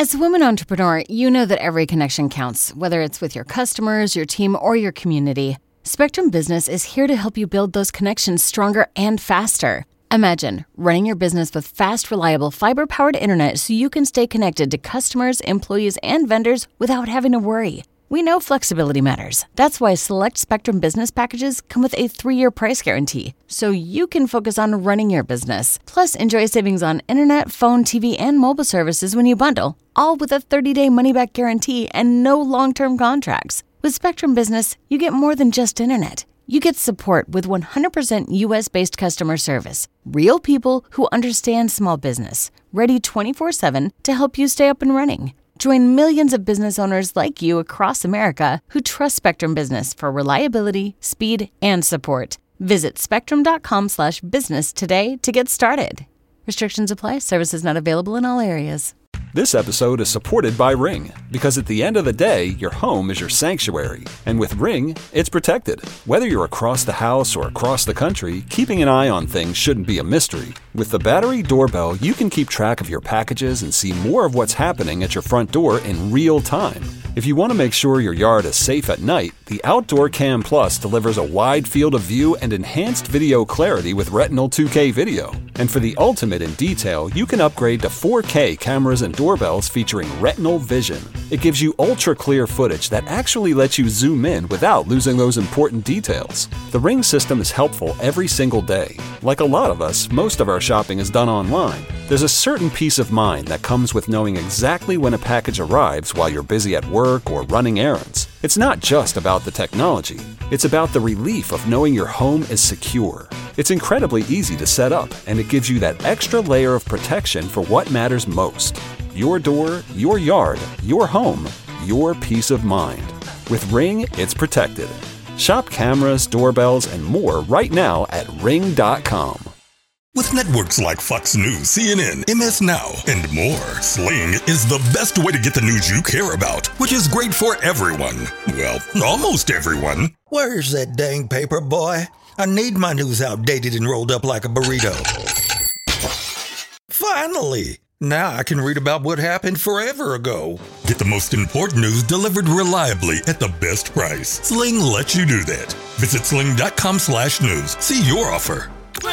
As a woman entrepreneur, you know that every connection counts, whether it's with your customers, your team, or your community. Spectrum Business is here to help you build those connections stronger and faster. Imagine running your business with fast, reliable, fiber-powered internet so you can stay connected to customers, employees, and vendors without having to worry. We know flexibility matters. That's why select Spectrum Business packages come with a 3-year price guarantee, so you can focus on running your business. Plus, enjoy savings on internet, phone, TV, and mobile services when you bundle, all with a 30-day money-back guarantee and no long-term contracts. With Spectrum Business, you get more than just internet. You get support with 100% U.S.-based customer service. Real people who understand small business, ready 24/7 to help you stay up and running. Join millions of business owners like you across America who trust Spectrum Business for reliability, speed, and support. Visit spectrum.com/business today to get started. Restrictions apply. Services not available in all areas. This episode is supported by Ring, because at the end of the day, your home is your sanctuary. And with Ring, it's protected. Whether you're across the house or across the country, keeping an eye on things shouldn't be a mystery. With the Battery Doorbell, you can keep track of your packages and see more of what's happening at your front door in real time. If you want to make sure your yard is safe at night, the Outdoor Cam Plus delivers a wide field of view and enhanced video clarity with Retinal 2K video. And for the ultimate in detail, you can upgrade to 4K cameras and doorbells featuring Retinal Vision. It gives you ultra-clear footage that actually lets you zoom in without losing those important details. The Ring system is helpful every single day. Like a lot of us, most of our shopping is done online. There's a certain peace of mind that comes with knowing exactly when a package arrives while you're busy at work or running errands. It's not just about the technology. It's about the relief of knowing your home is secure. It's incredibly easy to set up, and it gives you that extra layer of protection for what matters most. Your door, your yard, your home, your peace of mind. With Ring, it's protected. Shop cameras, doorbells, and more right now at Ring.com. With networks like Fox News, CNN, MS Now, and more, Sling is the best way to get the news you care about, which is great for everyone. Well, almost everyone. Where's that dang paper, boy? I need my news outdated and rolled up like a burrito. Finally! Now I can read about what happened forever ago. Get the most important news delivered reliably at the best price. Sling lets you do that. Visit sling.com/news. See your offer.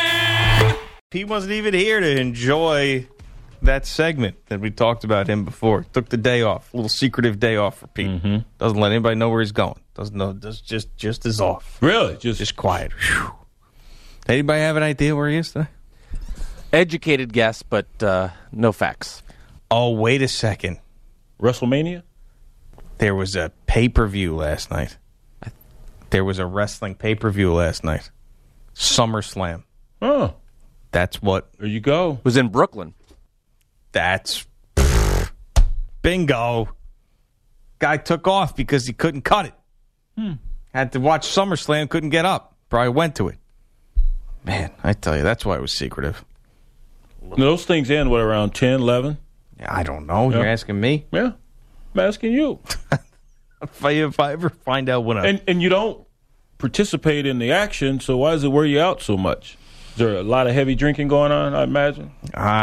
Pete wasn't even here to enjoy that segment that we talked about him before. Took the day off, a little secretive day off for Pete. Mm-hmm. Doesn't let anybody know where he's going. Doesn't know. Just is off. Really? Just quiet. Whew. Anybody have an idea where he is today? Educated guess, but no facts. Oh, wait a second. WrestleMania? There was a pay-per-view last night. There was a wrestling pay-per-view last night. SummerSlam. Oh. That's what. There you go. It was in Brooklyn. That's bingo. Guy took off because he couldn't cut it. Had to watch SummerSlam, couldn't get up. Probably went to it. Man, I tell you, that's why it was secretive. Those things end, what, around 10, 11? Yeah, I don't know. You're asking me? Yeah. I'm asking you. If I ever find out when And you don't participate in the action, so why does it wear you out so much? Is there a lot of heavy drinking going on, I imagine?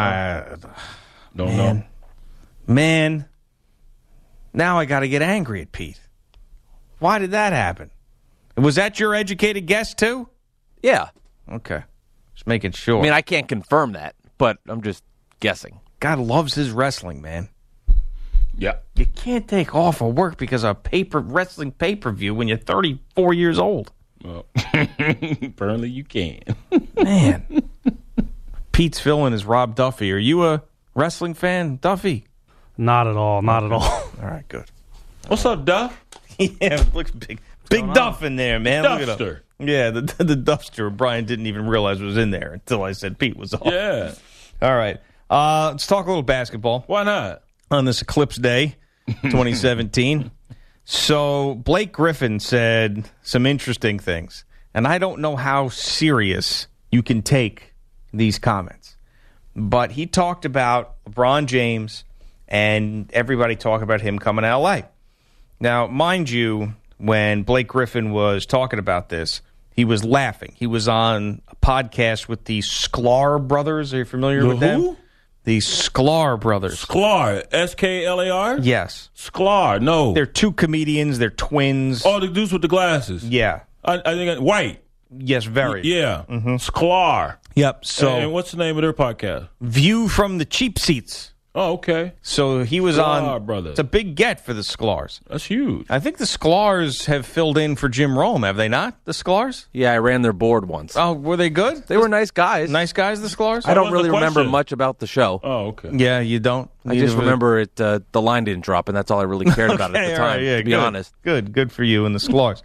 Don't know. Man, now I got to get angry at Pete. Why did that happen? Was that your educated guess, too? Yeah. Okay. Just making sure. I mean, I can't confirm that, but I'm just guessing. God loves his wrestling, man. Yeah. You can't take off of work because of a wrestling pay-per-view when you're 34 years old. Well, apparently you can. Man. Pete's villain is Rob Duffy. Are you a wrestling fan, Duffy? Not at all. Not at all. All right, good. What's up, Duff? Yeah, it looks big. Big Duff in there, man. Duffster. Look at him. Yeah, the Duffster. Brian didn't even realize was in there until I said Pete was off. Yeah. All right. Let's talk a little basketball. Why not? On this Eclipse Day, 2017. So Blake Griffin said some interesting things, and I don't know how serious you can take these comments. But he talked about LeBron James and everybody talking about him coming to L.A. Now, mind you, when Blake Griffin was talking about this, he was laughing. He was on a podcast with the Sklar brothers. Are you familiar with them? The Sklar brothers. Sklar. S-K-L-A-R? Yes. Sklar. No. They're two comedians. They're twins. Oh, the dudes with the glasses. Yeah. I think white. Yes, very. Yeah. Sklar. Yep. So, And what's the name of their podcast? View from the Cheap Seats. Oh, okay. So he was Sklar brothers. It's a big get for the Sklars. That's huge. I think the Sklars have filled in for Jim Rome, have they not? The Sklars? Yeah, I ran their board once. Oh, were they good? They were nice guys. Nice guys, the Sklars? I don't was really the remember question? much about the show. Oh, okay. Yeah, you don't? I just remember it. The line didn't drop, and that's all I really cared about at the time, all right, yeah, to be good. honest. Good for you and the Sklars.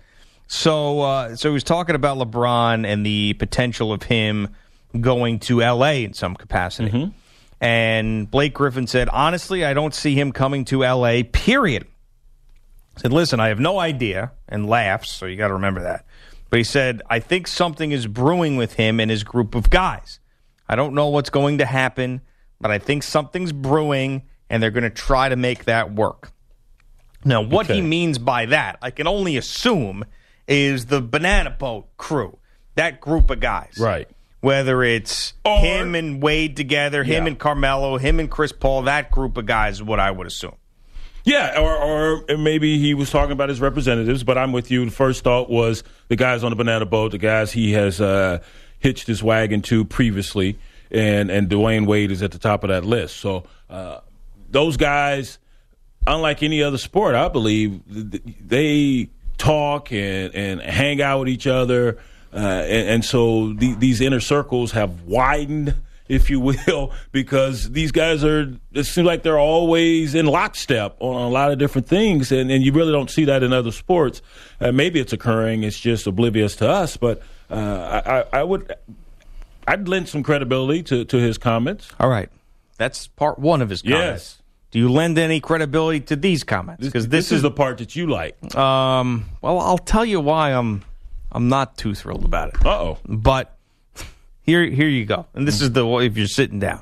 So he was talking about LeBron and the potential of him going to L.A. in some capacity. And Blake Griffin said, honestly, I don't see him coming to L.A., period. He said, listen, I have no idea, and laughs, so you got to remember that. But he said, I think something is brewing with him and his group of guys. I don't know what's going to happen, but I think something's brewing, and they're going to try to make that work. Now, what he means by that, I can only assume, is the Banana Boat crew, that group of guys. Right. Whether it's him and Wade together, him and Carmelo, him and Chris Paul, that group of guys is what I would assume. Yeah, or maybe he was talking about his representatives, but I'm with you. The first thought was the guys on the Banana Boat, the guys he has hitched his wagon to previously, and Dwayne Wade is at the top of that list. So those guys, unlike any other sport, I believe, they talk and hang out with each other. And so these inner circles have widened, if you will, because these guys it seems like they're always in lockstep on a lot of different things, and you really don't see that in other sports. Maybe it's occurring, it's just oblivious to us, but I'd lend some credibility to his comments. All right. That's part one of his comments. Yes. Do you lend any credibility to these comments? Because this is the part that you like. Well, I'll tell you why I'm not too thrilled about it. Uh-oh. But here you go. And this is if you're sitting down.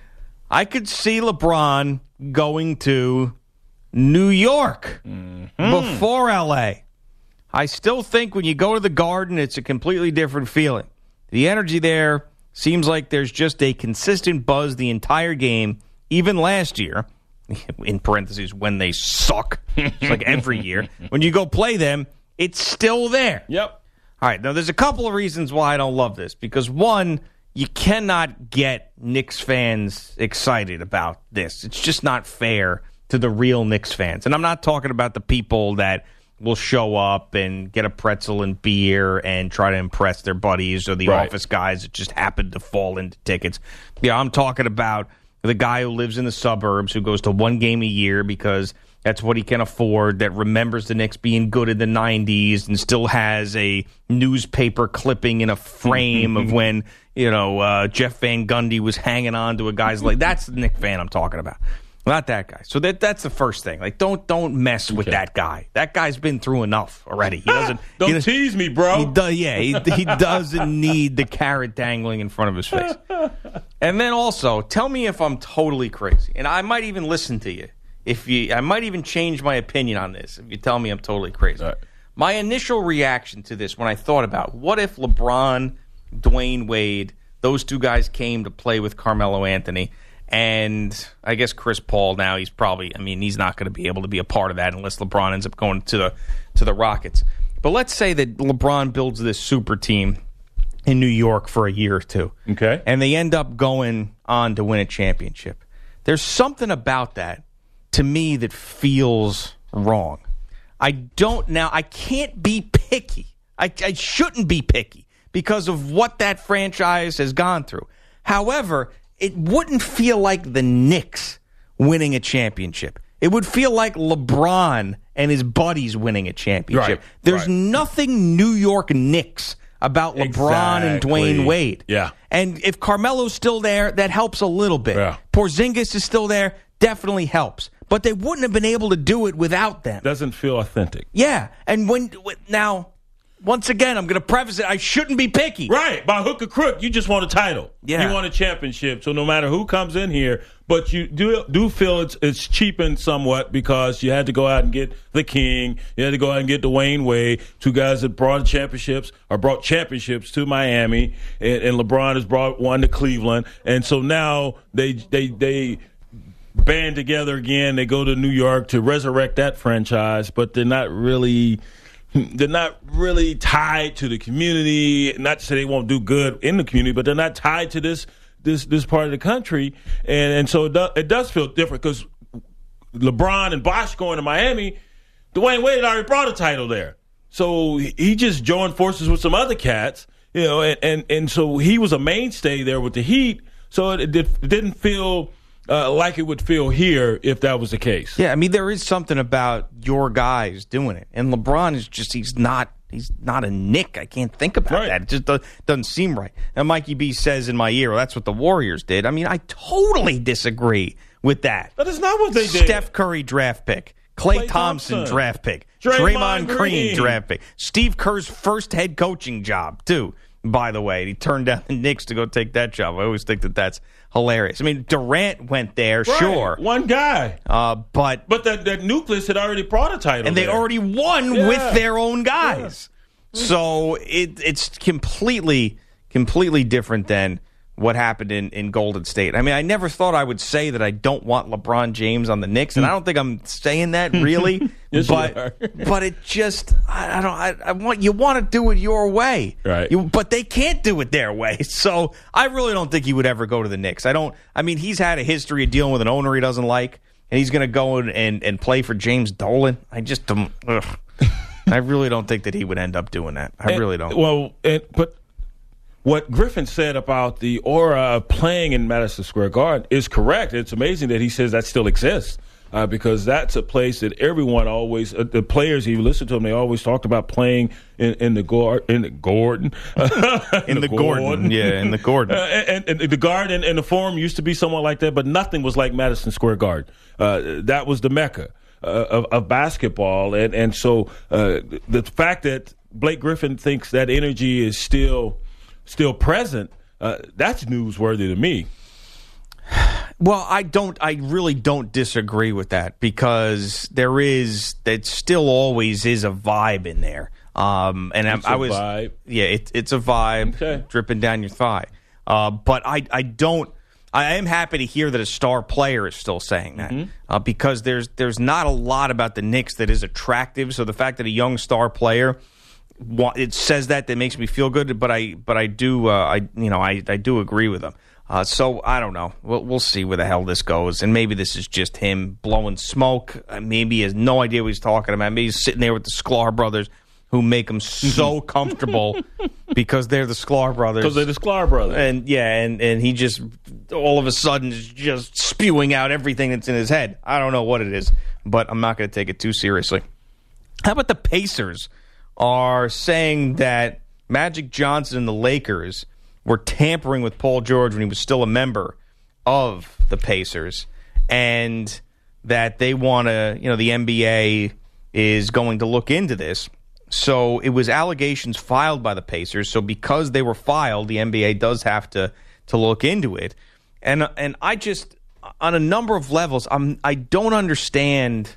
I could see LeBron going to New York before L.A. I still think when you go to the Garden, it's a completely different feeling. The energy there seems like there's just a consistent buzz the entire game, even last year, in parentheses, when they suck, it's like every year. When you go play them, it's still there. Yep. All right, now there's a couple of reasons why I don't love this. Because, one, you cannot get Knicks fans excited about this. It's just not fair to the real Knicks fans. And I'm not talking about the people that will show up and get a pretzel and beer and try to impress their buddies or the office guys that just happen to fall into tickets. Yeah, I'm talking about the guy who lives in the suburbs who goes to one game a year because that's what he can afford, that remembers the Knicks being good in the 90s and still has a newspaper clipping in a frame of when, Jeff Van Gundy was hanging on to a guy's leg. That's the Knicks fan I'm talking about. Not that guy. So that's the first thing. Like, don't mess with that guy. That guy's been through enough already. He doesn't. Don't tease me, bro. He doesn't need the carrot dangling in front of his face. And then also, tell me if I'm totally crazy, and I might even listen to you. I might even change my opinion on this if you tell me I'm totally crazy. Right. My initial reaction to this when I thought about what if LeBron, Dwayne Wade, those two guys came to play with Carmelo Anthony, and I guess Chris Paul now, he's not going to be able to be a part of that unless LeBron ends up going to the Rockets. But let's say that LeBron builds this super team in New York for a year or two. Okay. And they end up going on to win a championship. There's something about that to me that feels wrong. I can't be picky. I shouldn't be picky because of what that franchise has gone through. However, it wouldn't feel like the Knicks winning a championship. It would feel like LeBron and his buddies winning a championship. Right, There's nothing New York Knicks about LeBron and Dwayne Wade. Yeah. And if Carmelo's still there, that helps a little bit. Yeah. Porzingis is still there, definitely helps. But they wouldn't have been able to do it without them. Doesn't feel authentic. Yeah. And now, once again, I'm going to preface it. I shouldn't be picky. Right. By hook or crook, you just want a title. Yeah. You want a championship. So no matter who comes in here, but you do feel it's cheapened somewhat because you had to go out and get the King. You had to go out and get Dwayne Wade, two guys that brought championships to Miami, and LeBron has brought one to Cleveland. And so now they band together again. They go to New York to resurrect that franchise, but they're not really tied to the community. Not to say they won't do good in the community, but they're not tied to this part of the country. And so it does feel different because LeBron and Bosh going to Miami, Dwayne Wade already brought a title there. So he just joined forces with some other cats, and so he was a mainstay there with the Heat. So it didn't feel like it would feel here if that was the case. Yeah, I mean, there is something about your guys doing it. And LeBron is just, he's not a Knick. I can't think about that. It just doesn't seem right. And Mikey B says in my ear, well, that's what the Warriors did. I mean, I totally disagree with that. That is not what they did. Steph Curry draft pick. Klay Thompson draft pick. Draymond Green draft pick. Steve Kerr's first head coaching job, too, by the way. He turned down the Knicks to go take that job. I always think that's hilarious. I mean, Durant went there, right, sure. One guy. But that nucleus had already brought a title. And they already won with their own guys. Yeah. So it's completely different than what happened in Golden State. I mean, I never thought I would say that I don't want LeBron James on the Knicks, and I don't think I'm saying that really. Yes, but it just you want to do it your way, right? But they can't do it their way. So I really don't think he would ever go to the Knicks. I mean, he's had a history of dealing with an owner he doesn't like, and he's going to go and play for James Dolan. I just don't. I really don't think that he would end up doing that. I really don't. Well, but what Griffin said about the aura of playing in Madison Square Garden is correct. It's amazing that he says that still exists because that's a place that everyone always, the players, you listen to them, they always talked about playing in the Gordon. And the Garden and the Forum used to be somewhat like that, but nothing was like Madison Square Garden. That was the Mecca of basketball. And so the fact that Blake Griffin thinks that energy is still present, that's newsworthy to me. Well, I really don't disagree with that because there still always is a vibe in there. Vibe. Yeah, it's a vibe dripping down your thigh. But I am happy to hear that a star player is still saying that because there's not a lot about the Knicks that is attractive. So the fact that a young star player it says that makes me feel good, but I do agree with them. So I don't know. We'll see where the hell this goes, and maybe this is just him blowing smoke. Maybe he has no idea what he's talking about. Maybe he's sitting there with the Sklar brothers, who make him so comfortable because they're the Sklar brothers. Because they're the Sklar brothers, and he just all of a sudden is just spewing out everything that's in his head. I don't know what it is, but I'm not going to take it too seriously. How about the Pacers? Are saying that Magic Johnson and the Lakers were tampering with Paul George when he was still a member of the Pacers, and that they want to, the NBA is going to look into this. So it was allegations filed by the Pacers. So because they were filed, the NBA does have to look into it. And I just, on a number of levels, I don't understand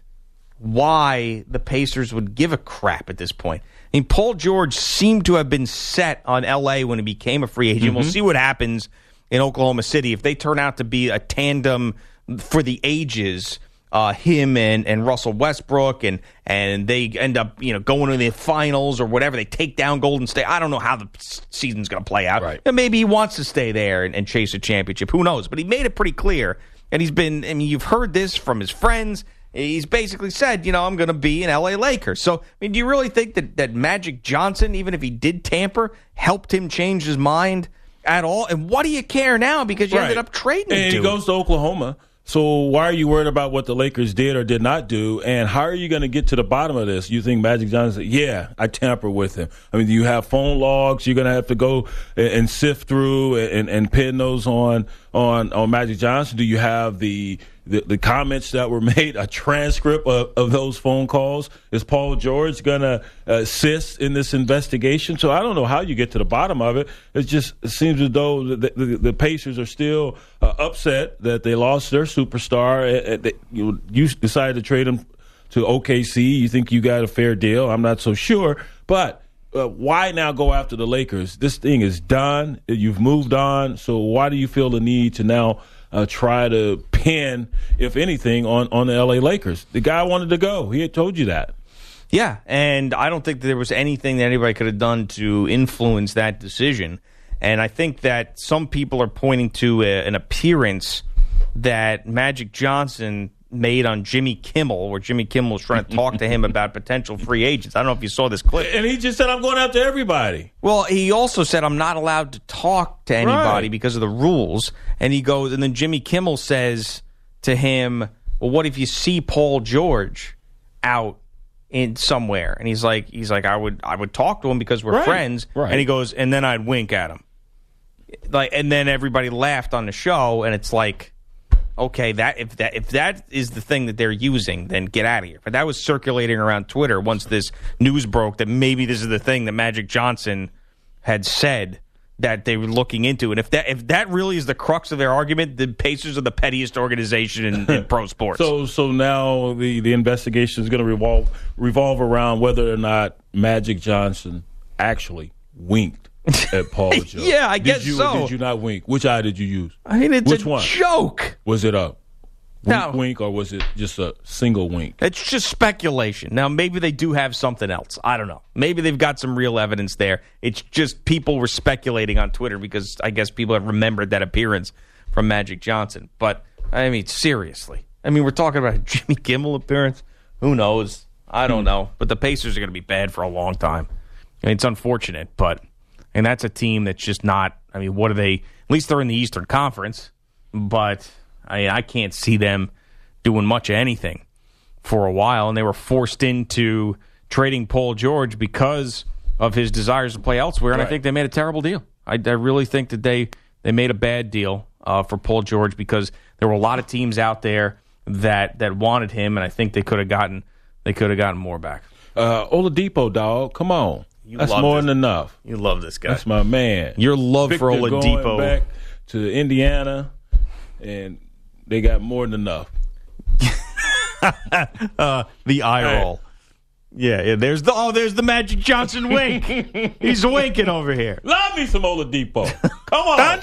why the Pacers would give a crap at this point. I mean, Paul George seemed to have been set on L.A. when he became a free agent. We'll see what happens in Oklahoma City. If they turn out to be a tandem for the ages, him and Russell Westbrook, and they end up going to the finals or whatever, they take down Golden State. I don't know how the season's going to play out. Right. And maybe he wants to stay there and chase a championship. Who knows? But he made it pretty clear. And you've heard this from his friends. He's basically said, I'm going to be an L.A. Laker. So, do you really think that Magic Johnson, even if he did tamper, helped him change his mind at all? And what do you care now because you ended up trading him? And he goes to Oklahoma. So why are you worried about what the Lakers did or did not do? And how are you going to get to the bottom of this? You think Magic Johnson said, yeah, I tampered with him. You have phone logs. You're going to have to go and sift through and pin those on Magic Johnson. Do you have the the comments that were made, a transcript of those phone calls. Is Paul George going to assist in this investigation? So I don't know how you get to the bottom of it. It seems as though the Pacers are still upset that they lost their superstar. You decided to trade him to OKC. You think you got a fair deal? I'm not so sure. But why now go after the Lakers? This thing is done. You've moved on. So why do you feel the need to now try to pin, if anything, on the L.A. Lakers? The guy wanted to go. He had told you that. Yeah, and I don't think there was anything that anybody could have done to influence that decision. And I think that some people are pointing to an appearance that Magic Johnson made on Jimmy Kimmel, where Jimmy Kimmel was trying to talk to him about potential free agents. I don't know if you saw this clip. And he just said, I'm going after everybody. Well, he also said, I'm not allowed to talk to anybody because of the rules. And he goes, and then Jimmy Kimmel says to him, well, what if you see Paul George out in somewhere? And he's like, I would talk to him because we're friends. Right. And he goes, and then I'd wink at him. And then everybody laughed on the show, and it's like, okay, if that is the thing that they're using, then get out of here. But that was circulating around Twitter once this news broke that maybe this is the thing that Magic Johnson had said that they were looking into. And if that really is the crux of their argument, the Pacers are the pettiest organization in pro sports. So now the investigation is going to revolve around whether or not Magic Johnson actually winked at Paul George. Yeah, I guess so. Or did you not wink? Which eye did you use? I mean, it's Which a one? Joke. Was it a wink, or was it just a single wink? It's just speculation. Now, maybe they do have something else. I don't know. Maybe they've got some real evidence there. It's just people were speculating on Twitter because I guess people have remembered that appearance from Magic Johnson. But, I mean, seriously. I mean, we're talking about a Jimmy Kimmel appearance. Who knows? I don't know. But the Pacers are going to be bad for a long time. I mean, it's unfortunate, but... And that's a team that's just not, I mean, what are they? At least they're in the Eastern Conference, but I can't see them doing much of anything for a while. And they were forced into trading Paul George because of his desires to play elsewhere, and I think they made a terrible deal. I really think that they made a bad deal for Paul George because there were a lot of teams out there that wanted him, and I think they could have gotten more back. Oladipo, dog, come on. That's more than enough. You love this guy. That's my man. Your love Victor for Oladipo. Going back to Indiana, and they got more than enough. The eye roll. Yeah. There's the Magic Johnson wink. He's winking over here. Love me some Oladipo. Come on.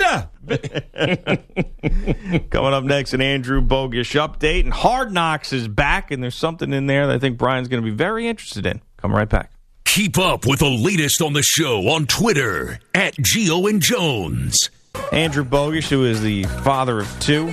Coming up next, an Andrew Bogish update, and Hard Knocks is back, and there's something in there that I think Brian's going to be very interested in. Come right back. Keep up with the latest on the show on Twitter at Gio and Jones. Andrew Bogish, who is the father of two.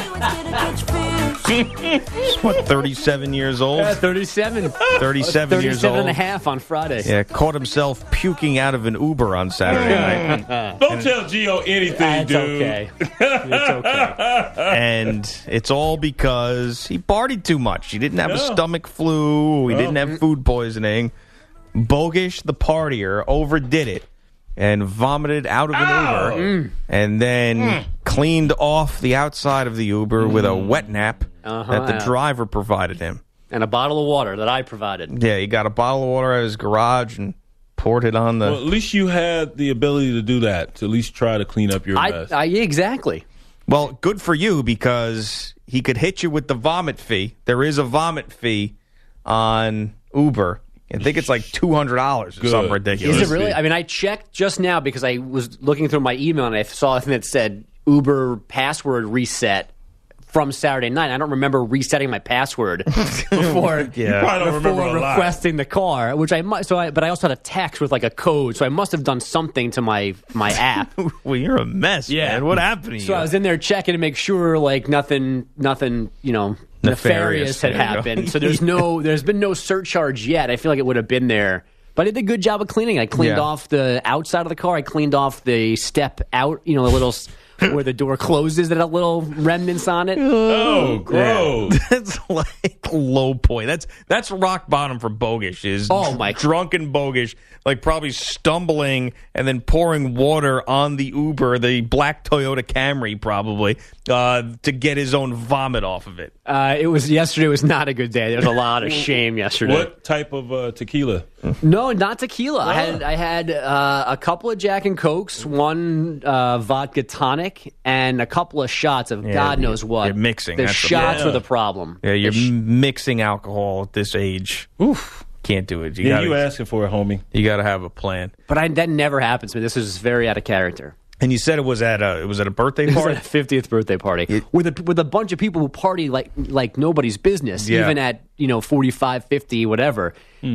What, 37 years old? 37. 37 years old. 37 and a half on Friday. Yeah, caught himself puking out of an Uber on Saturday night. Don't tell Gio anything, dude. Okay. It's okay. And it's all because he partied too much. He didn't have a stomach flu. He didn't have food poisoning. Bogish, the partier, overdid it and vomited out of an Uber and then cleaned off the outside of the Uber with a wet nap that the driver provided him. And a bottle of water that I provided. Yeah, he got a bottle of water out of his garage and poured it on the... Well, at least you had the ability to do that, to at least try to clean up your mess. Exactly. Well, good for you because he could hit you with the vomit fee. There is a vomit fee on Uber. I think it's like $200 or something ridiculous. Is it really? I mean, I checked just now because I was looking through my email and I saw a thing that said Uber password reset from Saturday night. I don't remember resetting my password before requesting the car, which I must. But I also had a text with like a code, so I must have done something to my app. Well, you're a mess, man. What happened to you? So I was in there checking to make sure like nothing, nefarious had happened. So there's been no surcharge yet. I feel like it would have been there. But I did a good job of cleaning. I cleaned off the outside of the car. I cleaned off the step out, the little where the door closes and a little remnants on it. Oh, gross. That's like low point. That's rock bottom for Bogish. Is drunken Bogish, like probably stumbling and then pouring water on the Uber, the black Toyota Camry, probably to get his own vomit off of it. Yesterday was not a good day. There was a lot of shame yesterday. What type of tequila? No, not tequila. Oh. I had a couple of Jack and Cokes, one vodka tonic, and a couple of shots of God knows what. You're mixing. The shots were the problem. Yeah, you're mixing alcohol at this age. Oof. Can't do it. You asking for it, homie. You got to have a plan. But that never happens to me. This is very out of character. And you said it was at a birthday It party? was at a 50th birthday party with a bunch of people who party like nobody's business, even at 45, 50, whatever.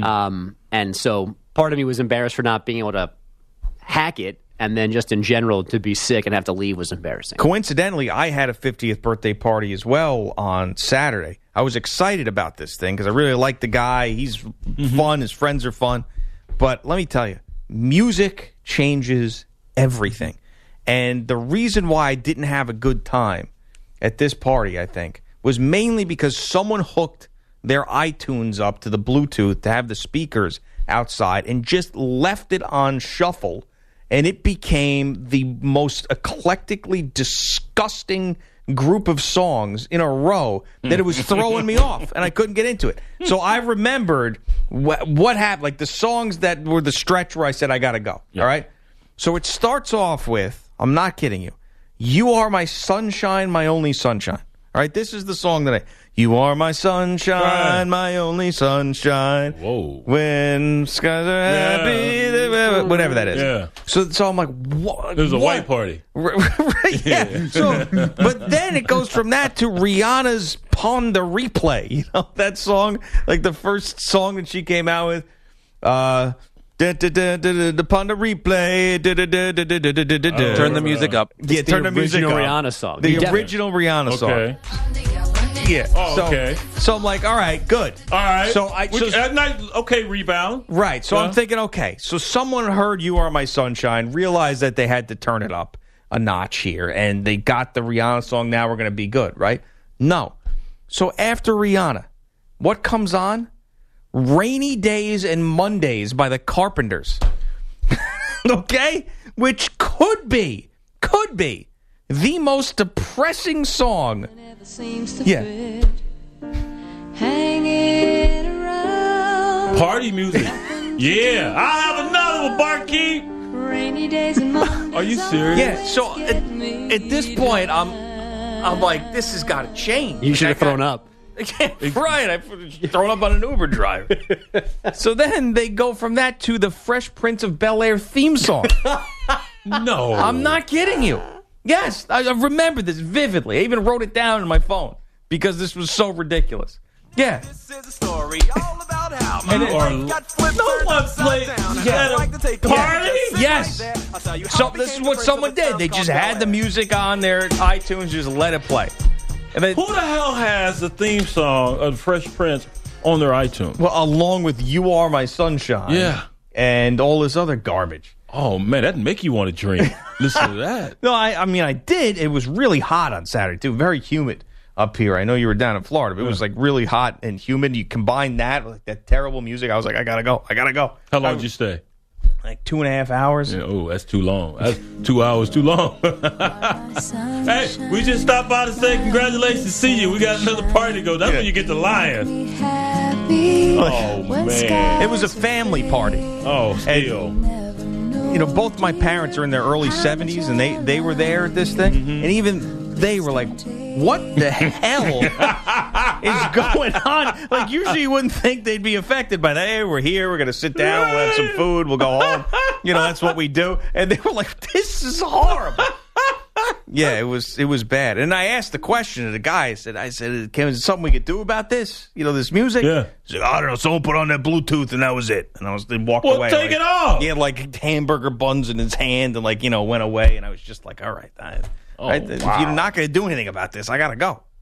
And so part of me was embarrassed for not being able to hack it, and then just in general to be sick and have to leave was embarrassing. Coincidentally, I had a 50th birthday party as well on Saturday. I was excited about this thing because I really like the guy. He's fun. His friends are fun. But let me tell you, music changes everything. And the reason why I didn't have a good time at this party, I think, was mainly because someone hooked their iTunes up to the Bluetooth to have the speakers outside and just left it on shuffle. And it became the most eclectically disgusting group of songs in a row that it was throwing me off, and I couldn't get into it. So I remembered what happened, like the songs that were the stretch where I said, I got to go. Yeah. All right? So it starts off with, I'm not kidding you, You Are My Sunshine, My Only Sunshine. All right? This is the song that You are my sunshine, my only sunshine. Whoa. When skies are happy, whatever that is. Yeah. So I'm like, what? It was a white party. Right, yeah. So, but then it goes from that to Rihanna's Pon the Replay. You know, that song, like the first song that she came out with. The Pon the Replay. Turn the music up. Yeah, turn the music up. The original Rihanna song. The original Rihanna song. Okay. Yeah. Oh, okay. So I'm like, all right, good. All right. So okay, rebound. Right. So I'm thinking, okay, so someone heard You Are My Sunshine, realized that they had to turn it up a notch here, and they got the Rihanna song, now we're going to be good, right? No. So after Rihanna, what comes on? Rainy Days and Mondays by the Carpenters. Okay? Which could be the most depressing song. Yeah. Party music. Yeah. I have another one, Barkeep. Rainy days and Mondays. Are you serious? Yeah. So at this point, I'm like, this has got to change. You should have thrown up. Right. I've thrown up on an Uber driver. So then they go from that to the Fresh Prince of Bel-Air theme song. No. I'm not kidding you. Yes, I remember this vividly. I even wrote it down in my phone because this was so ridiculous. Yeah. This is a story all about how no one played at a party? Yes. So this is what someone did. They just had the music on their iTunes, just let it play. And then, who the hell has the theme song of Fresh Prince on their iTunes? Well, along with You Are My Sunshine. Yeah. And all this other garbage. Oh, man, that'd make you want to drink. Listen to that. No, I mean, I did. It was really hot on Saturday, too. Very humid up here. I know you were down in Florida, but it was like really hot and humid. You combine that with like that terrible music. I was like, I got to go. How long did you stay? Like 2.5 hours. Yeah, oh, that's too long. That's 2 hours too long. Hey, we just stopped by to say congratulations to you. We got another party to go. That's when you get the lion. Oh, man. It was a family party. Oh, still. And, you know, both my parents are in their early 70s, and they were there at this thing. Mm-hmm. And even they were like, what the hell is going on? Like, usually you wouldn't think they'd be affected by that. Hey, we're here. We're going to sit down. We'll have some food. We'll go home. You know, that's what we do. And they were like, this is horrible. Yeah, it was bad. And I asked the question to the guy. I said, is there something we could do about this? You know, this music? Yeah. He said, I don't know. Someone put on that Bluetooth, and that was it. And they walked away. Well, take it off. He had, like, hamburger buns in his hand and, like, you know, went away. And I was just like, all right. Wow. If you're not going to do anything about this, I got to go.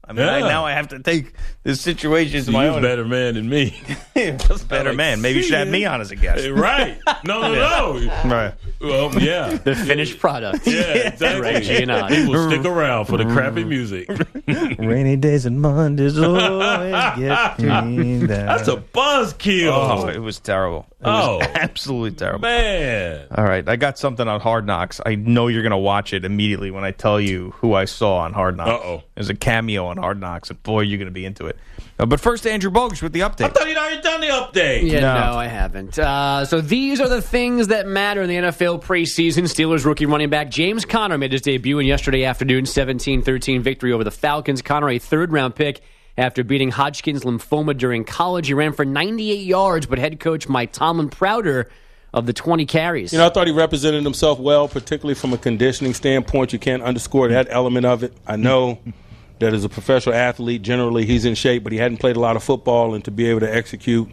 I mean, now I have to take this situation to my own. Better man than me. Just better man. Maybe you should have me on as a guest. Right. No. Right. Well, yeah. The finished product. Yeah, exactly. Reggie and I. He will stick around for the crappy music. Rainy days and Mondays always get me down. That's a buzzkill. Oh, it was terrible. It was absolutely terrible. Man. All right, I got something on Hard Knocks. I know you're going to watch it immediately when I tell you who I saw on Hard Knocks. Uh-oh. There's a cameo on Hard Knocks, and boy, you're going to be into it. But first, Andrew Bogusch with the update. I thought he'd already done the update. Yeah, no, I haven't. So these are the things that matter in the NFL preseason. Steelers rookie running back James Conner made his debut in yesterday afternoon's 17-13 victory over the Falcons. Conner, a third-round pick after beating Hodgkin's lymphoma during college. He ran for 98 yards, but head coach Mike Tomlin prouder of the 20 carries. I thought he represented himself well, particularly from a conditioning standpoint. You can't underscore that element of it. I know that as a professional athlete, generally he's in shape, but he hadn't played a lot of football, and to be able to execute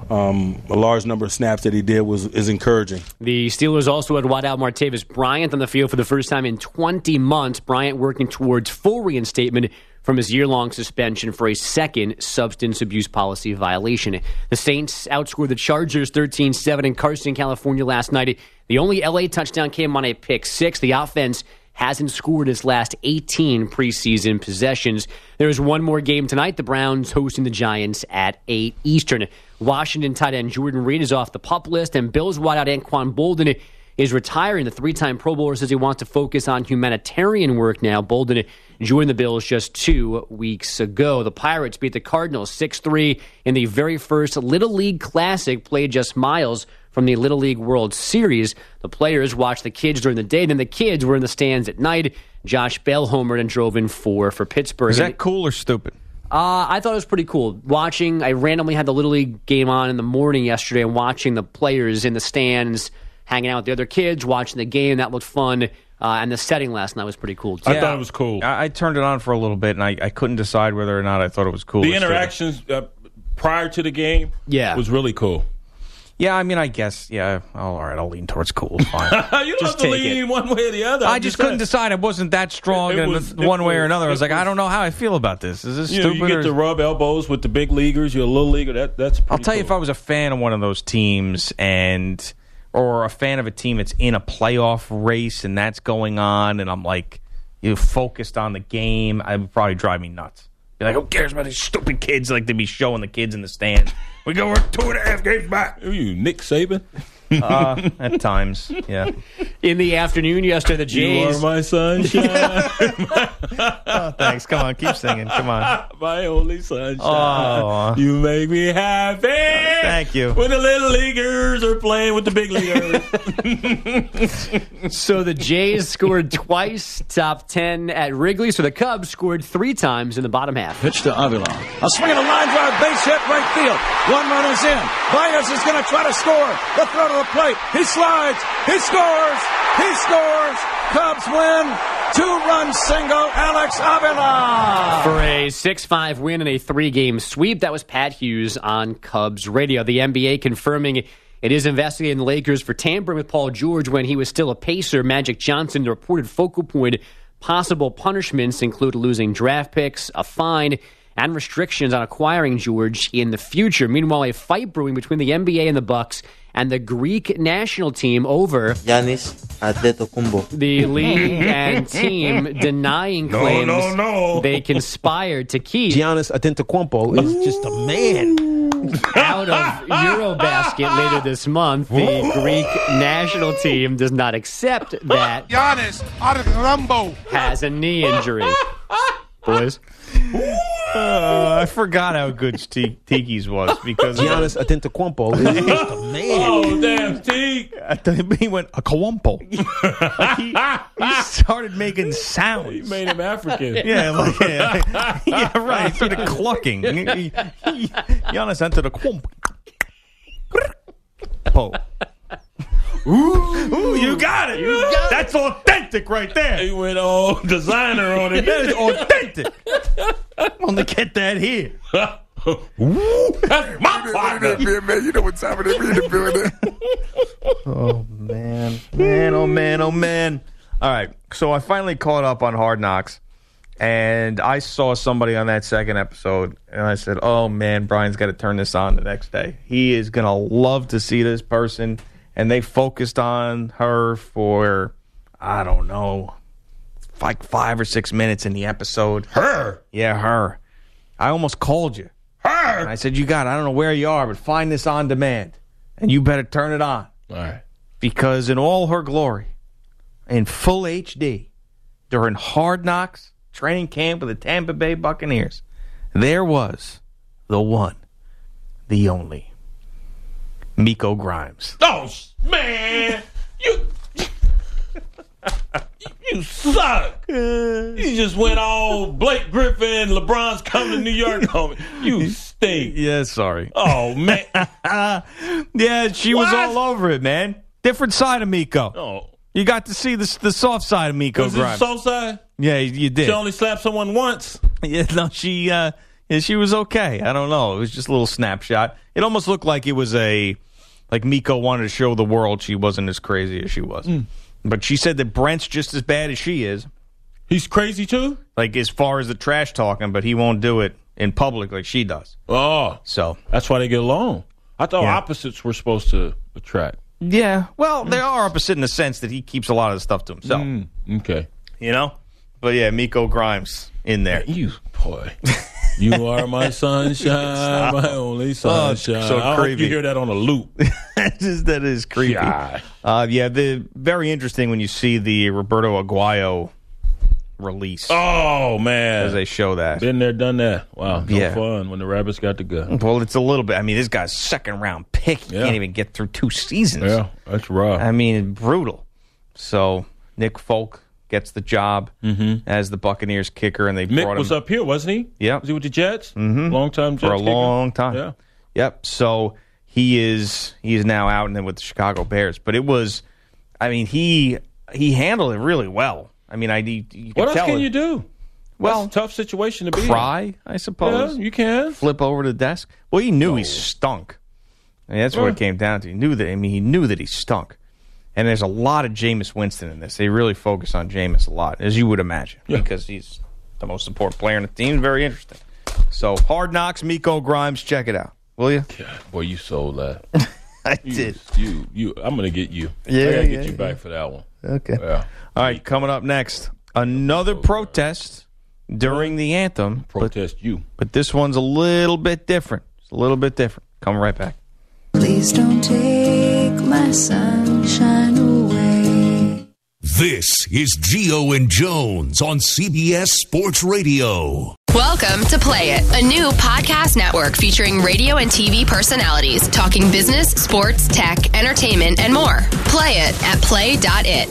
a large number of snaps that he did is encouraging. The Steelers also had wideout Martavis Bryant on the field for the first time in 20 months. Bryant working towards full reinstatement from his year-long suspension for a second substance abuse policy violation. The Saints outscored the Chargers 13-7 in Carson, California last night. The only L.A. touchdown came on a pick six. The offense hasn't scored its last 18 preseason possessions. There's one more game tonight. The Browns hosting the Giants at 8 Eastern. Washington tight end Jordan Reed is off the PUP list, and Bills wideout Anquan Bolden is retiring. The three-time Pro Bowler says he wants to focus on humanitarian work now. Bolden joined the Bills just 2 weeks ago. The Pirates beat the Cardinals 6-3 in the very first Little League Classic, played just miles from the Little League World Series. The players watched the kids during the day, then the kids were in the stands at night. Josh Bell homered and drove in 4 for Pittsburgh. Is that cool or stupid? I thought it was pretty cool. I randomly had the Little League game on in the morning yesterday and watching the players in the stands, hanging out with the other kids, watching the game. That looked fun. And the setting last night was pretty cool, too. I thought it was cool. I turned it on for a little bit, and I couldn't decide whether or not I thought it was cool. The interactions prior to the game was really cool. Yeah, I mean, I guess, all right, I'll lean towards cool. Fine. You don't have to lean one way or the other. I just couldn't decide. I wasn't that strong one way or another. I was like, I don't know how I feel about this. Is this stupid? You get to rub elbows with the big leaguers. You're a little leaguer. That's pretty I'll tell you, cool. if I was a fan of one of those teams or a fan of a team that's in a playoff race and that's going on, and I'm like, focused on the game, it would probably drive me nuts. Be like, who cares about these stupid kids? Like, to be showing the kids in the stands. We go, we're 2.5 games back. Are you Nick Saban? At times, yeah. In the afternoon yesterday, the Jays. You are my sunshine. Oh, thanks. Come on, keep singing. Come on. My only sunshine. Oh. You make me happy. Thank you. When the little leaguers are playing with the big leaguers. So the Jays scored twice, top 10 at Wrigley. So the Cubs scored 3 times in the bottom half. Pitch to Avila. A swing and a line drive, base hit, right field. 1 run is in. Baez is going to try to score. The throw to the plate. He slides. He scores. He scores. Cubs win. 2-run single, Alex Avila. For a 6-5 win and a 3-game sweep, that was Pat Hughes on Cubs radio. The NBA confirming it is investigating the Lakers for tampering with Paul George when he was still a Pacer. Magic Johnson, the reported focal point. Possible punishments include losing draft picks, a fine, and restrictions on acquiring George in the future. Meanwhile, a fight brewing between the NBA and the Bucks and the Greek national team over Giannis Antetokounmpo. The league and team denying claims they conspired to keep Giannis Antetokounmpo is just a man. Out of Eurobasket later this month, the Greek national team does not accept that Giannis Antetokounmpo has a knee injury. Boys. I forgot how good Tiki's was because Giannis Antetokounmpo is just a man. Oh, damn, Tiki. He went a Kawampo. He started making sounds. He made him African. Yeah, right. He started clucking. Giannis Antetokounmpo. Ooh, you got it. That's authentic right there. He went all designer on it. That is authentic. I'm going to get that here. That's my partner. You know what time it is in the building. Oh, man. Man, oh, man, oh, man. All right, so I finally caught up on Hard Knocks, And I saw somebody on that second episode, and I said, oh, man, Brian's got to turn this on the next day. He is going to love to see this person. And they focused on her for, I don't know, like 5 or 6 minutes in the episode. Her? Yeah, her. I almost called you. Her? And I said, I don't know where you are, but find this on demand. And you better turn it on. All right. Because in all her glory, in full HD, during Hard Knocks training camp with the Tampa Bay Buccaneers, there was the one, the only, Miko Grimes. Oh, man. You suck. You just went all Blake Griffin, LeBron's coming to New York on me. You stink. Yeah, sorry. Oh, man. Yeah, she was all over it, man. Different side of Miko. Oh. You got to see the soft side of Miko Was Grimes. it the soft side? Yeah, you did. She only slapped someone once. Yeah, no, she was okay. I don't know. It was just a little snapshot. It almost looked like it was like Miko wanted to show the world she wasn't as crazy as she was. But she said that Brent's just as bad as she is. He's crazy too? Like as far as the trash talking, but he won't do it in public like she does. Oh. So that's why they get along. I thought opposites were supposed to attract. Yeah. Well, they are opposite in the sense that he keeps a lot of the stuff to himself. Okay. You know? But yeah, Miko Grimes in there. You boy. You are my sunshine, my only sunshine. So I creepy. hope you hear that on a loop. That is creepy. God. Very interesting when you see the Roberto Aguayo release. Oh, man. As they show that. Been there, done that. Wow. Yeah. Fun when the Rabbits got the gun. Well, it's a little bit. I mean, this guy's second-round pick. He can't even get through 2 seasons. Yeah, that's rough. I mean, brutal. So, Nick Folk gets the job as the Buccaneers kicker, and they Nick brought him. was up here, wasn't he? Yeah. Was he with the Jets? Mm-hmm. Long-time Jets For a kicker? long time. Yeah. Yep. So, he is now out and then with the Chicago Bears. But it was, I mean, he handled it really well. I mean, you what else tell can it. you do? Well, that's a tough situation to be cry, in. I suppose. Yeah, you can. Flip over the desk. Well, he knew he stunk. I mean, that's what it came down to. He knew that he stunk. And there's a lot of Jameis Winston in this. They really focus on Jameis a lot, as you would imagine, because he's the most important player in the team. Very interesting. So, Hard Knocks, Miko Grimes, check it out. Will you? God, boy, you sold that. I did. I'm going to get you. Yeah, I got to get you back for that one. Okay. Yeah. All right, coming up next, another protest during the anthem. But this one's a little bit different. It's a little bit different. Coming right back. Please don't take my sunshine away. This is Gio and Jones on CBS Sports Radio. Welcome to Play It, a new podcast network featuring radio and TV personalities talking business, sports, tech, entertainment, and more. Play it at play.it.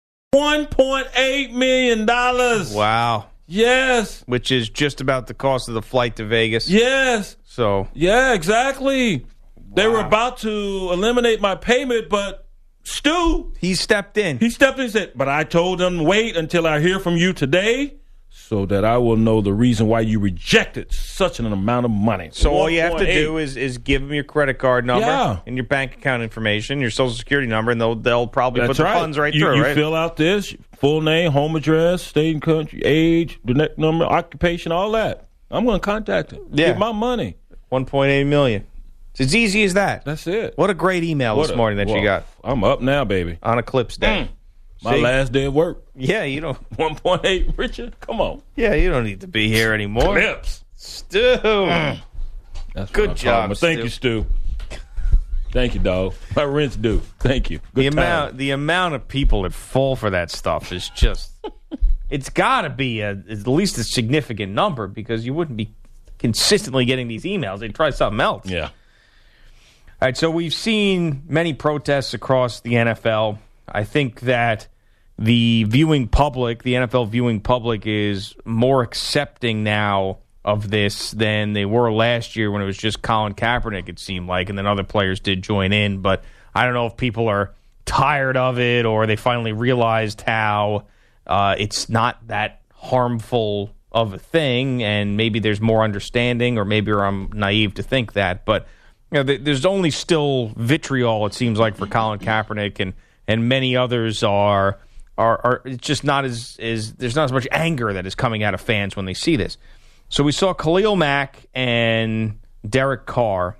$1.8 million. Wow. Yes. Which is just about the cost of the flight to Vegas. Yes. So. Yeah, exactly. They were about to eliminate my payment, but Stu. He stepped in. He stepped in and said, but I told them wait until I hear from you today so that I will know the reason why you rejected such an amount of money. So all you have to do is give them your credit card number and your bank account information, your social security number, and they'll probably put the funds right through, you right? fill out this, full name, home address, state and country, age, the next number, occupation, all that. I'm going to contact him. Yeah. Get my money. $1.8 million. It's as easy as that. That's it. What a great email this morning that you got. I'm up now, baby. On Eclipse Day. My last day of work. Yeah, you don't. 1.8, Richard. Come on. Yeah, you don't need to be here anymore. Clips. Stu. That's good job, Thank you, Stu. Thank you, dog. My rent's due. Thank you. Good the amount of people that fall for that stuff is just. It's got to be at least a significant number because you wouldn't be consistently getting these emails. They'd try something else. Yeah. All right, so we've seen many protests across the NFL. I think that the viewing public, the NFL viewing public, is more accepting now of this than they were last year when it was just Colin Kaepernick, it seemed like, and then other players did join in. But I don't know if people are tired of it or they finally realized how it's not that harmful of a thing, and maybe there's more understanding, or maybe I'm naive to think that. But you know, there's only still vitriol, it seems like, for Colin Kaepernick, and many others are are it's just not as there's not as much anger that is coming out of fans when they see this. So we saw Khalil Mack and Derek Carr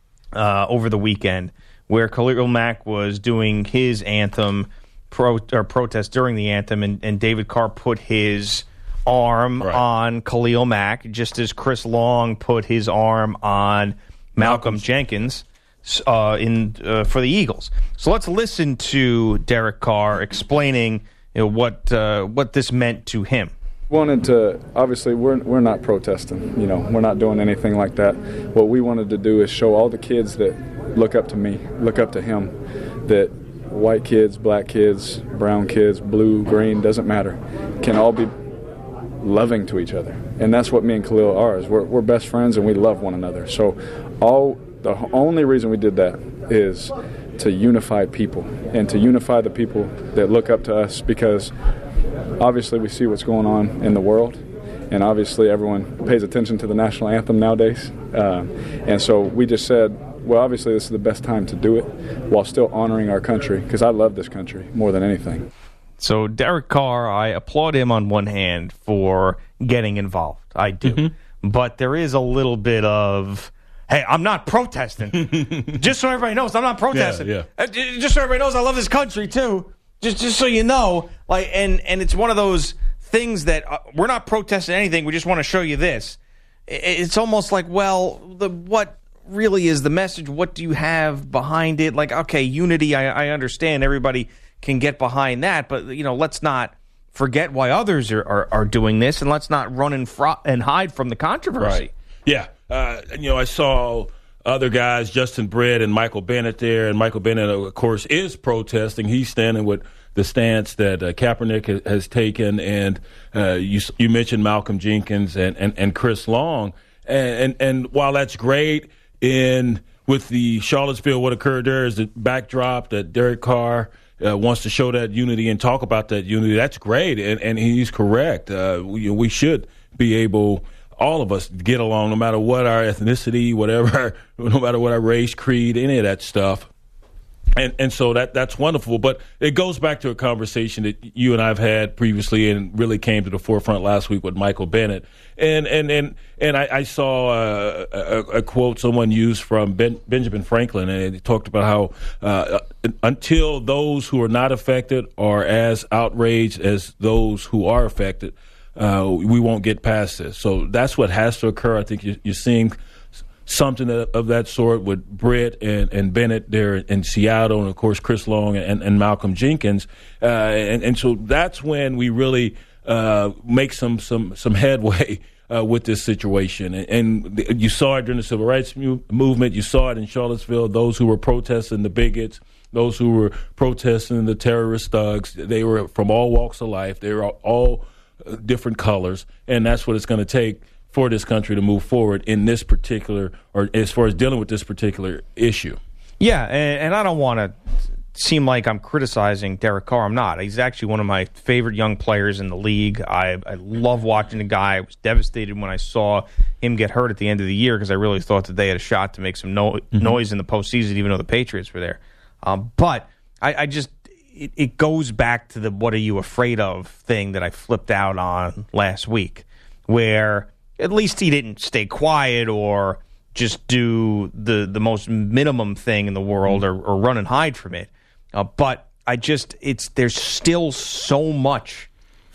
over the weekend, where Khalil Mack was doing his anthem protest during the anthem, and David Carr put his arm on Khalil Mack, just as Chris Long put his arm on Malcolm Jenkins for the Eagles. So let's listen to Derek Carr explaining what this meant to him. Wanted to, obviously we're not protesting, we're not doing anything like that. What we wanted to do is show all the kids that look up to me, look up to him, that white kids, black kids, brown kids, blue, green, doesn't matter, can all be loving to each other. And that's what me and Khalil are, is we're best friends and we love one another. So the only reason we did that is to unify people and to unify the people that look up to us, because obviously we see what's going on in the world, and obviously everyone pays attention to the national anthem nowadays. And so we just said, well, obviously this is the best time to do it while still honoring our country, because I love this country more than anything. So Derek Carr, I applaud him on one hand for getting involved. I do. Mm-hmm. But there is a little bit of, hey, I'm not protesting. Just so everybody knows, I'm not protesting. Yeah. Just so everybody knows I love this country, too. Just so you know. And it's one of those things that we're not protesting anything. We just want to show you this. It's almost like, well, what really is the message? What do you have behind it? Like, okay, unity, I understand. Everybody can get behind that, but let's not forget why others are doing this, and let's not run and hide from the controversy. Right. Yeah, I saw other guys, Justin Britt and Michael Bennett there, and Michael Bennett, of course, is protesting. He's standing with the stance that Kaepernick has taken, and you mentioned Malcolm Jenkins and Chris Long, and while that's great, with the Charlottesville, what occurred there is the backdrop that Derek Carr wants to show that unity and talk about that unity. That's great, and he's correct. We should be able, all of us, to get along no matter what our ethnicity, whatever, no matter what our race, creed, any of that stuff. And so that's wonderful. But it goes back to a conversation that you and I've had previously and really came to the forefront last week with Michael Bennett. And I saw a quote someone used from Benjamin Franklin, and it talked about how until those who are not affected are as outraged as those who are affected, we won't get past this. So that's what has to occur. I think you're seeing something of that sort with Britt and Bennett there in Seattle, and of course Chris Long and Malcolm Jenkins, and so that's when we really make some headway with this situation. And you saw it during the Civil Rights Movement. You saw it in Charlottesville. Those who were protesting the bigots, those who were protesting the terrorist thugs, they were from all walks of life. They were all different colors, and that's what it's going to take for this country to move forward in this particular, or as far as dealing with this particular issue. Yeah, and I don't want to seem like I'm criticizing Derek Carr. I'm not. He's actually one of my favorite young players in the league. I love watching the guy. I was devastated when I saw him get hurt at the end of the year, because I really thought that they had a shot to make some noise in the postseason, even though the Patriots were there. But I just, it goes back to the what are you afraid of thing that I flipped out on last week, where at least he didn't stay quiet or just do the most minimum thing in the world or run and hide from it. But there's still so much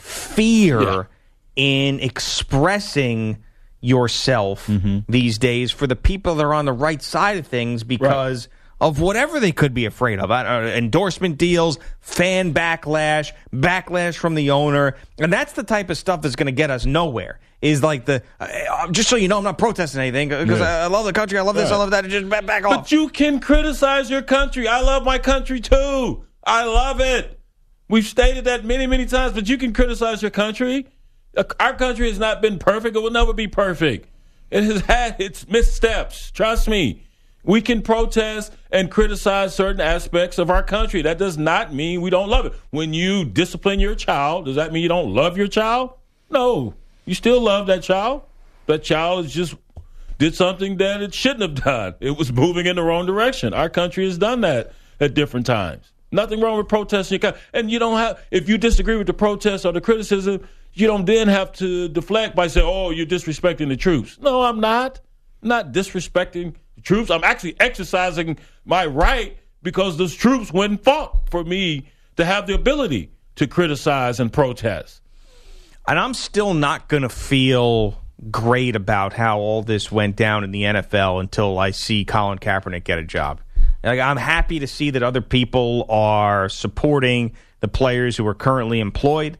fear in expressing yourself these days for the people that are on the right side of things because of whatever they could be afraid of. Endorsement deals, fan backlash from the owner. And that's the type of stuff that's going to get us nowhere. Is like just so you know, I'm not protesting anything because I love the country, I love this, I love that, and just back off. But you can criticize your country. I love my country too. I love it. We've stated that many, many times, but you can criticize your country. Our country has not been perfect. It will never be perfect. It has had its missteps. Trust me. We can protest and criticize certain aspects of our country. That does not mean we don't love it. When you discipline your child, does that mean you don't love your child? No. You still love that child. That child just did something that it shouldn't have done. It was moving in the wrong direction. Our country has done that at different times. Nothing wrong with protesting. And you don't have, if you disagree with the protest or the criticism, you don't then have to deflect by saying, oh, you're disrespecting the troops. No, I'm not. I'm not disrespecting the troops. I'm actually exercising my right because those troops went and fought for me to have the ability to criticize and protest. And I'm still not going to feel great about how all this went down in the NFL until I see Colin Kaepernick get a job. Like, I'm happy to see that other people are supporting the players who are currently employed,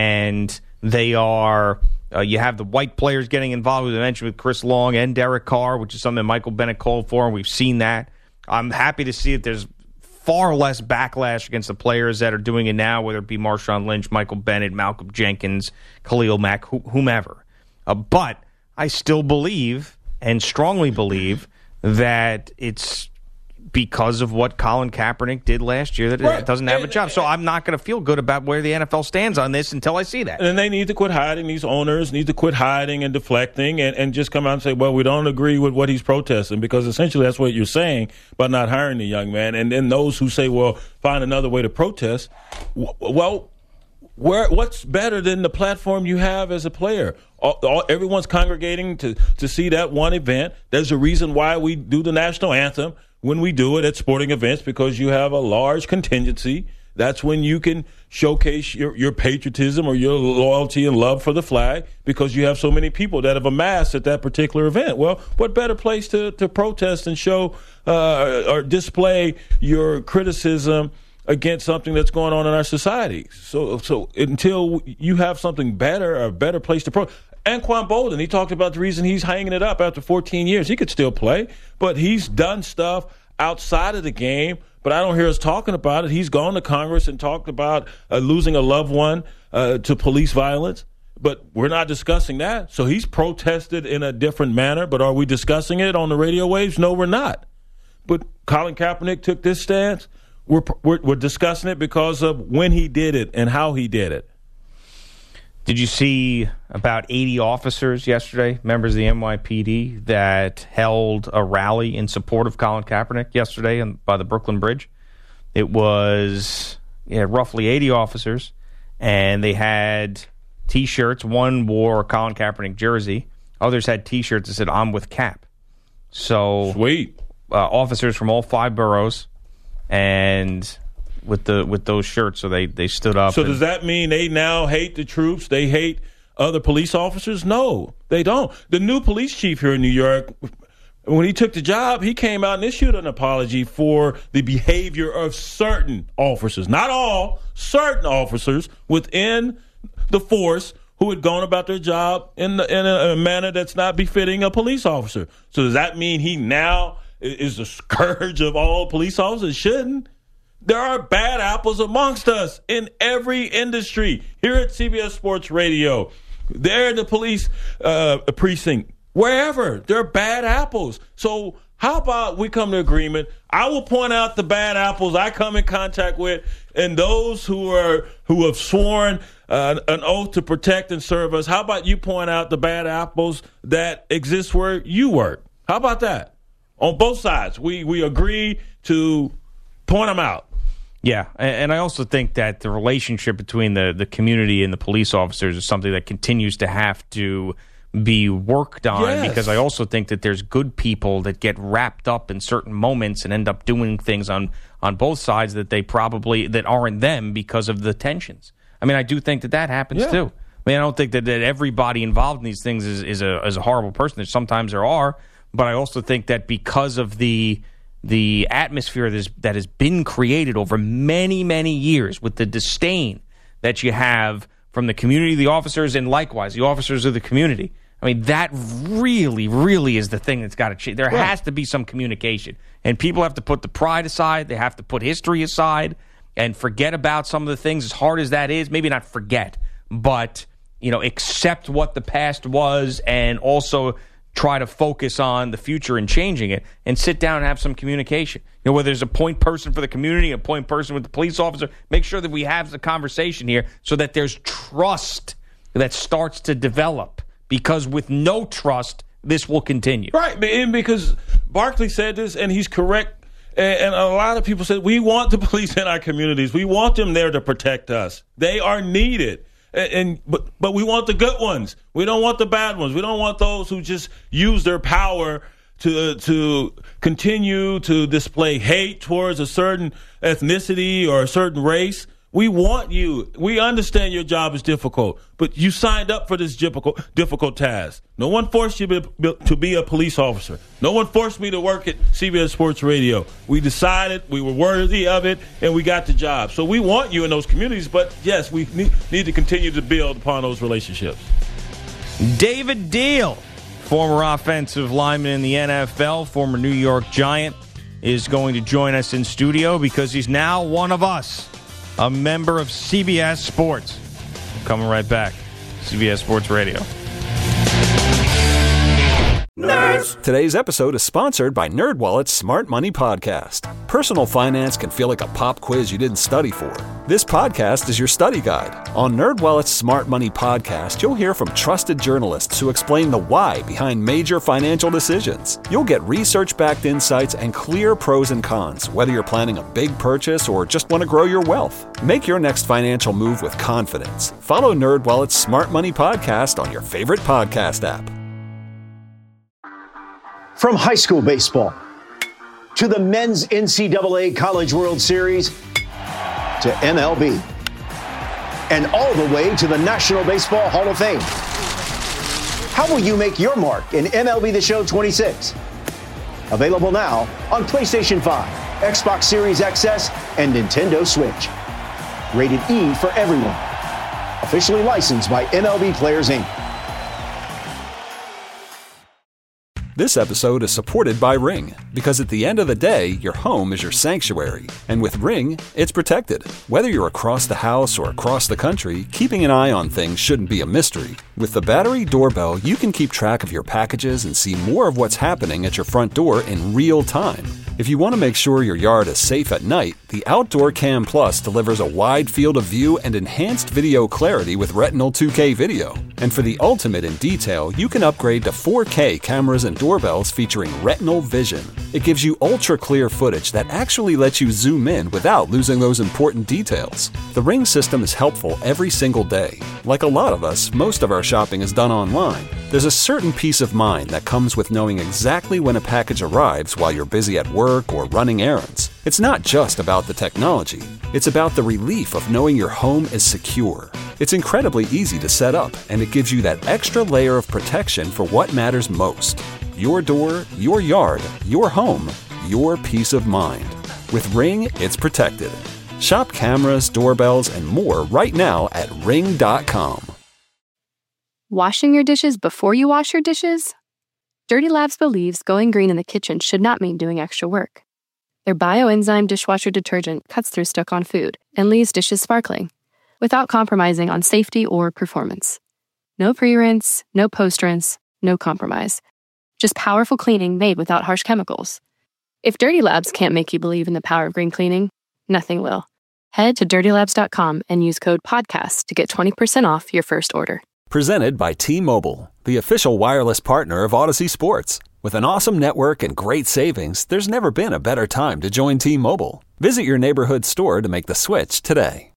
and they are you have the white players getting involved, as I mentioned, with Chris Long and Derek Carr, which is something Michael Bennett called for, and we've seen that. I'm happy to see that there's far less backlash against the players that are doing it now, whether it be Marshawn Lynch, Michael Bennett, Malcolm Jenkins, Khalil Mack, whomever. But I still believe, and strongly believe, that it's because of what Colin Kaepernick did last year that it doesn't have a job. So I'm not going to feel good about where the NFL stands on this until I see that. And they need to quit hiding. These owners need to quit hiding and deflecting and just come out and say, well, we don't agree with what he's protesting, because essentially that's what you're saying by not hiring the young man. And then those who say, well, find another way to protest. Well, what's better than the platform you have as a player? Everyone's congregating to see that one event. There's a reason why we do the national anthem when we do it at sporting events, because you have a large contingency. That's when you can showcase your patriotism or your loyalty and love for the flag, because you have so many people that have amassed at that particular event. Well, what better place to protest and show or display your criticism against something that's going on in our society? So until you have something better, a better place to protest. Anquan Bolden, he talked about the reason he's hanging it up after 14 years. He could still play, but he's done stuff outside of the game, but I don't hear us talking about it. He's gone to Congress and talked about losing a loved one to police violence, but we're not discussing that. So he's protested in a different manner, but are we discussing it on the radio waves? No, we're not. But Colin Kaepernick took this stance. We're discussing it because of when he did it and how he did it. Did you see about 80 officers yesterday, members of the NYPD, that held a rally in support of Colin Kaepernick yesterday by the Brooklyn Bridge? It was roughly 80 officers, and they had T-shirts. One wore a Colin Kaepernick jersey. Others had T-shirts that said, "I'm with Cap." So sweet. Officers from all 5 boroughs, and with those shirts, so they stood up. So does that mean they now hate the troops? They hate other police officers? No, they don't. The new police chief here in New York, when he took the job, he came out and issued an apology for the behavior of certain officers, not all, certain officers within the force who had gone about their job in a manner that's not befitting a police officer. So does that mean he now is the scourge of all police officers? It shouldn't. There are bad apples amongst us in every industry. Here at CBS Sports Radio, there in the police precinct, wherever, there are bad apples. So how about we come to agreement? I will point out the bad apples I come in contact with, and those who have sworn an oath to protect and serve us. How about you point out the bad apples that exist where you work? How about that? On both sides, we agree to point them out. Yeah, and I also think that the relationship between the community and the police officers is something that continues to have to be worked on, yes. Because I also think that there's good people that get wrapped up in certain moments and end up doing things on both sides that aren't them because of the tensions. I mean, I do think that happens too. I mean, I don't think that everybody involved in these things is a horrible person. Sometimes there are, but I also think that because of the atmosphere that has been created over many, many years with the disdain that you have from the community, the officers, and likewise the officers of the community. I mean, that really, really is the thing that's got to change. There has to be some communication, and people have to put the pride aside. They have to put history aside and forget about some of the things, as hard as that is. Maybe not forget, but accept what the past was, and also try to focus on the future and changing it, and sit down and have some communication. Whether there's a point person for the community, a point person with the police officer, make sure that we have the conversation here so that there's trust that starts to develop, because with no trust, this will continue. Right, and because Barkley said this, and he's correct And a lot of people said, we want the police in our communities. We want them there to protect us. They are needed. But we want the good ones. We don't want the bad ones. We don't want those who just use their power to continue to display hate towards a certain ethnicity or a certain race. We want you. We understand your job is difficult, but you signed up for this difficult task. No one forced you to be a police officer. No one forced me to work at CBS Sports Radio. We decided we were worthy of it, and we got the job. So we want you in those communities, but yes, we need to continue to build upon those relationships. David Deal, former offensive lineman in the NFL, former New York Giant, is going to join us in studio because he's now one of us. A member of CBS Sports. Coming right back. CBS Sports Radio. Nerds. Today's episode is sponsored by NerdWallet's Smart Money Podcast. Personal finance can feel like a pop quiz you didn't study for. This podcast is your study guide. On NerdWallet's Smart Money Podcast, you'll hear from trusted journalists who explain the why behind major financial decisions. You'll get research-backed insights and clear pros and cons, whether you're planning a big purchase or just want to grow your wealth. Make your next financial move with confidence. Follow NerdWallet's Smart Money Podcast on your favorite podcast app. From high school baseball to the men's NCAA College World Series to MLB and all the way to the National Baseball Hall of Fame. How will you make your mark in MLB The Show 26? Available now on PlayStation 5, Xbox Series XS, and Nintendo Switch. Rated E for everyone. Officially licensed by MLB Players Inc. This episode is supported by Ring, because at the end of the day, your home is your sanctuary. And with Ring, it's protected. Whether you're across the house or across the country, keeping an eye on things shouldn't be a mystery. With the Battery Doorbell, you can keep track of your packages and see more of what's happening at your front door in real time. If you want to make sure your yard is safe at night, the Outdoor Cam Plus delivers a wide field of view and enhanced video clarity with Retinal 2K video. And for the ultimate in detail, you can upgrade to 4K cameras and doorbells featuring Retinal Vision. It gives you ultra-clear footage that actually lets you zoom in without losing those important details. The Ring system is helpful every single day. Like a lot of us, most of our shopping is done online. There's a certain peace of mind that comes with knowing exactly when a package arrives while you're busy at work or running errands. It's not just about the technology. It's about the relief of knowing your home is secure. It's incredibly easy to set up, and it gives you that extra layer of protection for what matters most. Your door, your yard, your home, your peace of mind. With Ring, it's protected. Shop cameras, doorbells, and more right now at Ring.com. Washing your dishes before you wash your dishes? Dirty Labs believes going green in the kitchen should not mean doing extra work. Their bioenzyme dishwasher detergent cuts through stuck-on food and leaves dishes sparkling, without compromising on safety or performance. No pre-rinse, no post-rinse, no compromise. Just powerful cleaning made without harsh chemicals. If Dirty Labs can't make you believe in the power of green cleaning, nothing will. Head to DirtyLabs.com and use code PODCAST to get 20% off your first order. Presented by T-Mobile, the official wireless partner of Odyssey Sports. With an awesome network and great savings, there's never been a better time to join T-Mobile. Visit your neighborhood store to make the switch today.